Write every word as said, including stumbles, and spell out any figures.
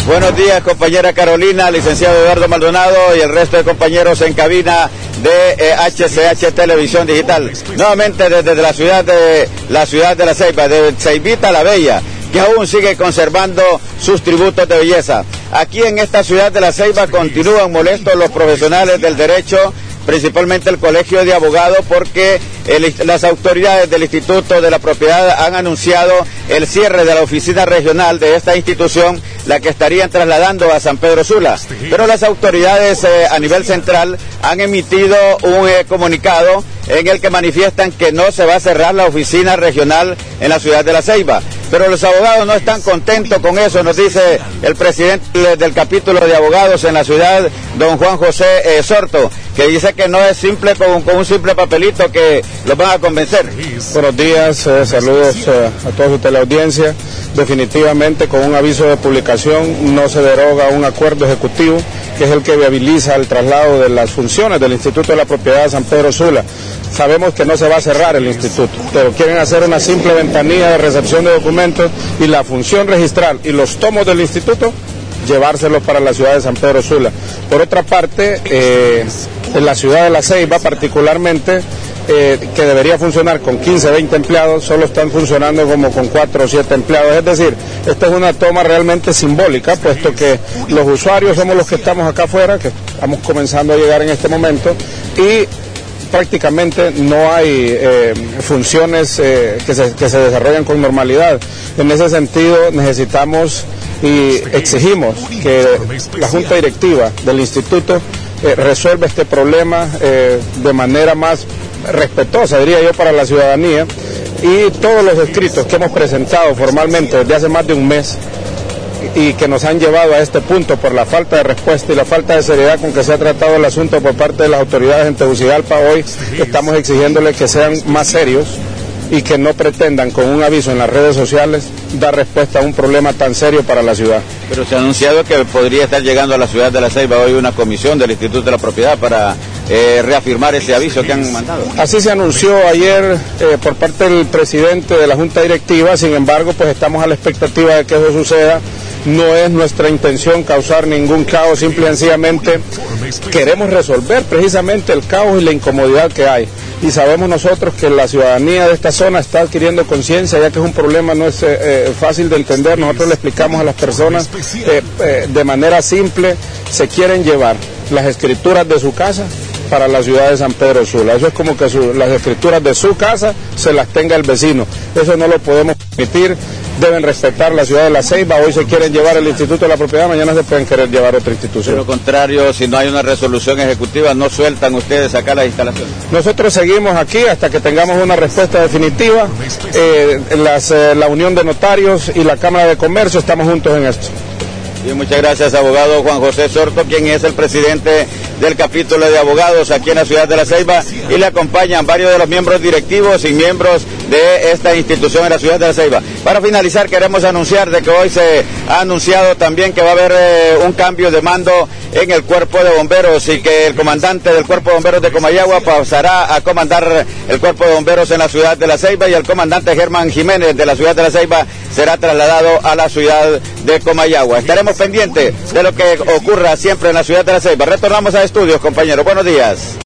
Buenos días, compañera Carolina, licenciado Eduardo Maldonado y el resto de compañeros en cabina de eh, H C H Televisión Digital. Nuevamente desde la ciudad de la ciudad de La Ceiba, de Ceibita la Bella, que aún sigue conservando sus tributos de belleza. Aquí en esta ciudad de La Ceiba continúan molestos los profesionales del derecho, principalmente el Colegio de Abogados, porque el, las autoridades del Instituto de la Propiedad han anunciado el cierre de la oficina regional de esta institución, la que estarían trasladando a San Pedro Sula. Pero las autoridades eh, a nivel central han emitido un eh, comunicado en el que manifiestan que no se va a cerrar la oficina regional en la ciudad de La Ceiba. Pero los abogados no están contentos con eso, nos dice el presidente del capítulo de abogados en la ciudad, don Juan José eh, Sorto, que dice que no es simple con, con un simple papelito que los van a convencer. Buenos días, eh, saludos eh, a toda su teleaudiencia. Definitivamente con un aviso de publicación no se deroga un acuerdo ejecutivo que es el que viabiliza el traslado de las funciones del Instituto de la Propiedad de San Pedro Sula. Sabemos que no se va a cerrar el instituto, pero quieren hacer una simple ventanilla de recepción de documentos y la función registral y los tomos del instituto llevárselos para la ciudad de San Pedro Sula. Por otra parte, eh, en la ciudad de La Ceiba particularmente, eh, que debería funcionar con quince, veinte empleados, solo están funcionando como con cuatro o siete empleados. Es decir, esta es una toma realmente simbólica, puesto que los usuarios somos los que estamos acá afuera, que estamos comenzando a llegar en este momento, y prácticamente no hay eh, funciones eh, que, se, que se desarrollan con normalidad. En ese sentido necesitamos y exigimos que la Junta Directiva del Instituto eh, resuelva este problema eh, de manera más respetuosa, diría yo, para la ciudadanía, y todos los escritos que hemos presentado formalmente desde hace más de un mes y que nos han llevado a este punto por la falta de respuesta y la falta de seriedad con que se ha tratado el asunto por parte de las autoridades en Tegucigalpa, hoy estamos exigiéndoles que sean más serios y que no pretendan con un aviso en las redes sociales dar respuesta a un problema tan serio para la ciudad. Pero se ha anunciado que podría estar llegando a la ciudad de La Ceiba hoy una comisión del Instituto de la Propiedad para eh, reafirmar ese aviso que han mandado. Así se anunció ayer eh, por parte del presidente de la Junta Directiva. Sin embargo, pues estamos a la expectativa de que eso suceda. No es nuestra intención causar ningún caos, simple y sencillamente queremos resolver precisamente el caos y la incomodidad que hay. Y sabemos nosotros que la ciudadanía de esta zona está adquiriendo conciencia, ya que es un problema, no es eh, fácil de entender. Nosotros le explicamos a las personas eh, eh, de manera simple, se quieren llevar las escrituras de su casa para la ciudad de San Pedro Sula. Eso es como que su, las escrituras de su casa se las tenga el vecino. Eso no lo podemos permitir. Deben respetar la ciudad de La Ceiba. Hoy se quieren llevar el Instituto de la Propiedad, mañana se pueden querer llevar otra institución. De lo contrario, si no hay una resolución ejecutiva, ¿no sueltan ustedes acá las instalaciones? Nosotros seguimos aquí hasta que tengamos una respuesta definitiva. Eh, las, eh, la Unión de Notarios y la Cámara de Comercio estamos juntos en esto. Bien, muchas gracias, abogado Juan José Sorto, quien es el presidente del capítulo de abogados aquí en la ciudad de La Ceiba, y le acompañan varios de los miembros directivos y miembros de esta institución en la ciudad de La Ceiba. Para finalizar, queremos anunciar de que hoy se ha anunciado también que va a haber eh, un cambio de mando en el cuerpo de bomberos y que el comandante del cuerpo de bomberos de Comayagua pasará a comandar el cuerpo de bomberos en la ciudad de La Ceiba, y el comandante Germán Jiménez de la ciudad de La Ceiba será trasladado a la ciudad de Comayagua. Estaremos pendientes de lo que ocurra siempre en la ciudad de La Ceiba. Retornamos a estudios, compañeros. Buenos días.